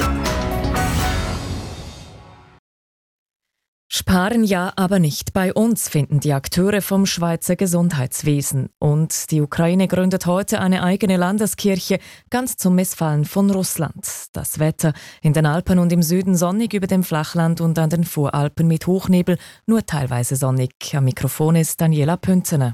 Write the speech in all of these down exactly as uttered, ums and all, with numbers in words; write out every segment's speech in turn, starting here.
Sparen ja, aber nicht bei uns, finden die Akteure vom Schweizer Gesundheitswesen. Und die Ukraine gründet heute eine eigene Landeskirche, ganz zum Missfallen von Russland. Das Wetter in den Alpen und im Süden sonnig, über dem Flachland und an den Voralpen mit Hochnebel, nur teilweise sonnig. Am Mikrofon ist Daniela Pünzener.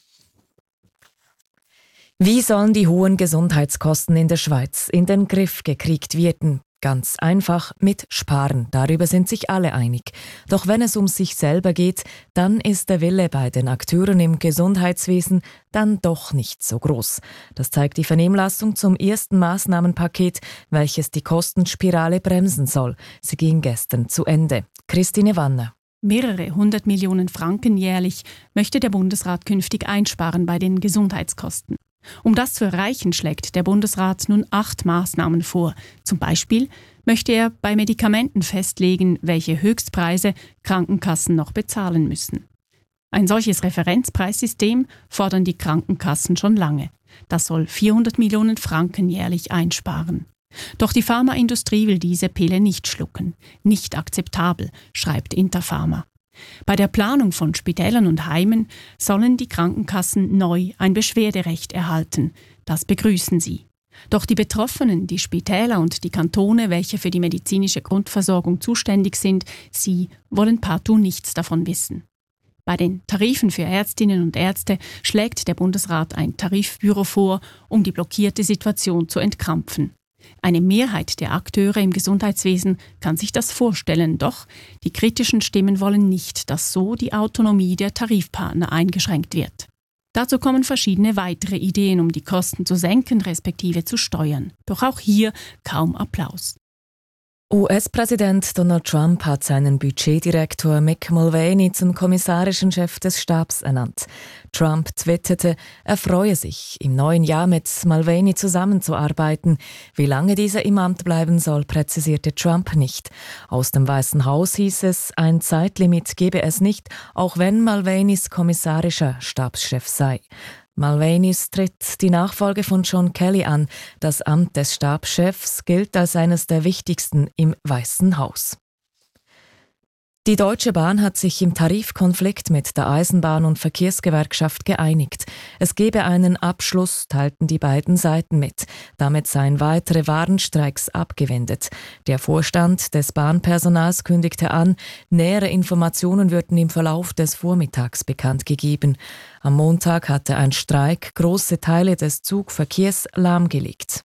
Wie sollen die hohen Gesundheitskosten in der Schweiz in den Griff gekriegt werden? Ganz einfach mit Sparen. Darüber sind sich alle einig. Doch wenn es um sich selber geht, dann ist der Wille bei den Akteuren im Gesundheitswesen dann doch nicht so groß. Das zeigt die Vernehmlassung zum ersten Maßnahmenpaket, welches die Kostenspirale bremsen soll. Sie ging gestern zu Ende. Christine Wanner. Mehrere hundert Millionen Franken jährlich möchte der Bundesrat künftig einsparen bei den Gesundheitskosten. Um das zu erreichen, schlägt der Bundesrat nun acht Maßnahmen vor. Zum Beispiel möchte er bei Medikamenten festlegen, welche Höchstpreise Krankenkassen noch bezahlen müssen. Ein solches Referenzpreissystem fordern die Krankenkassen schon lange. Das soll vierhundert Millionen Franken jährlich einsparen. Doch die Pharmaindustrie will diese Pille nicht schlucken. Nicht akzeptabel, schreibt Interpharma. Bei der Planung von Spitälern und Heimen sollen die Krankenkassen neu ein Beschwerderecht erhalten. Das begrüßen sie. Doch die Betroffenen, die Spitäler und die Kantone, welche für die medizinische Grundversorgung zuständig sind, sie wollen partout nichts davon wissen. Bei den Tarifen für Ärztinnen und Ärzte schlägt der Bundesrat ein Tarifbüro vor, um die blockierte Situation zu entkrampfen. Eine Mehrheit der Akteure im Gesundheitswesen kann sich das vorstellen, doch die kritischen Stimmen wollen nicht, dass so die Autonomie der Tarifpartner eingeschränkt wird. Dazu kommen verschiedene weitere Ideen, um die Kosten zu senken respektive zu steuern. Doch auch hier kaum Applaus. U S-Präsident Donald Trump hat seinen Budgetdirektor Mick Mulvaney zum kommissarischen Chef des Stabs ernannt. Trump twitterte, er freue sich, im neuen Jahr mit Mulvaney zusammenzuarbeiten. Wie lange dieser im Amt bleiben soll, präzisierte Trump nicht. Aus dem Weißen Haus hieß es, ein Zeitlimit gebe es nicht, auch wenn Mulvaneys kommissarischer Stabschef sei. Mulvaney tritt die Nachfolge von John Kelly an. Das Amt des Stabschefs gilt als eines der wichtigsten im Weißen Haus. Die Deutsche Bahn hat sich im Tarifkonflikt mit der Eisenbahn- und Verkehrsgewerkschaft geeinigt. Es gebe einen Abschluss, teilten die beiden Seiten mit. Damit seien weitere Warnstreiks abgewendet. Der Vorstand des Bahnpersonals kündigte an, nähere Informationen würden im Verlauf des Vormittags bekannt gegeben. Am Montag hatte ein Streik große Teile des Zugverkehrs lahmgelegt.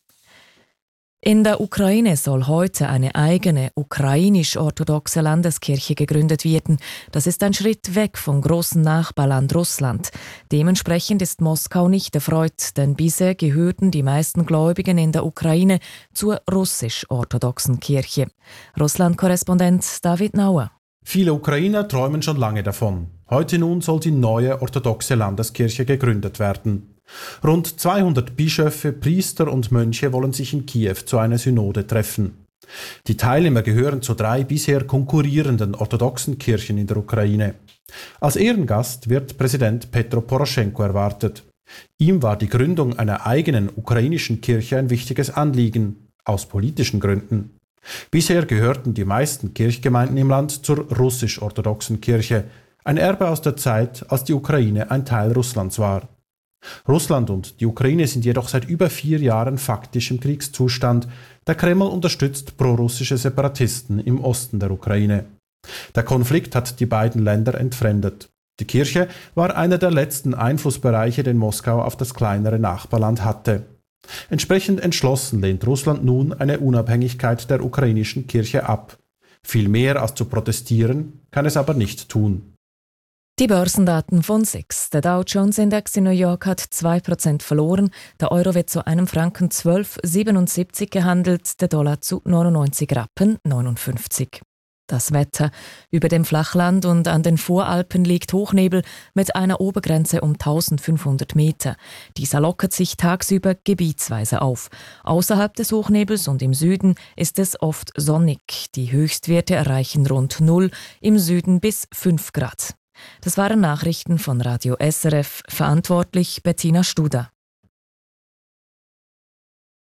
In der Ukraine soll heute eine eigene ukrainisch-orthodoxe Landeskirche gegründet werden. Das ist ein Schritt weg vom großen Nachbarland Russland. Dementsprechend ist Moskau nicht erfreut, denn bisher gehörten die meisten Gläubigen in der Ukraine zur russisch-orthodoxen Kirche. Russland-Korrespondent David Nauer. Viele Ukrainer träumen schon lange davon. Heute nun soll die neue orthodoxe Landeskirche gegründet werden. Rund zweihundert Bischöfe, Priester und Mönche wollen sich in Kiew zu einer Synode treffen. Die Teilnehmer gehören zu drei bisher konkurrierenden orthodoxen Kirchen in der Ukraine. Als Ehrengast wird Präsident Petro Poroschenko erwartet. Ihm war die Gründung einer eigenen ukrainischen Kirche ein wichtiges Anliegen, aus politischen Gründen. Bisher gehörten die meisten Kirchgemeinden im Land zur russisch-orthodoxen Kirche, ein Erbe aus der Zeit, als die Ukraine ein Teil Russlands war. Russland und die Ukraine sind jedoch seit über vier Jahren faktisch im Kriegszustand. Der Kreml unterstützt prorussische Separatisten im Osten der Ukraine. Der Konflikt hat die beiden Länder entfremdet. Die Kirche war einer der letzten Einflussbereiche, den Moskau auf das kleinere Nachbarland hatte. Entsprechend entschlossen lehnt Russland nun eine Unabhängigkeit der ukrainischen Kirche ab. Viel mehr als zu protestieren kann es aber nicht tun. Die Börsendaten von S I X. Der Dow Jones Index in New York hat zwei Prozent verloren. Der Euro wird zu einem Franken zwölf Komma siebenundsiebzig gehandelt, der Dollar zu neunundneunzig Rappen neunundfünfzig. Das Wetter. Über dem Flachland und an den Voralpen liegt Hochnebel mit einer Obergrenze um eintausendfünfhundert Meter. Dieser lockert sich tagsüber gebietsweise auf. Außerhalb des Hochnebels und im Süden ist es oft sonnig. Die Höchstwerte erreichen rund null, im Süden bis fünf Grad. Das waren Nachrichten von Radio S R F, verantwortlich Bettina Studer.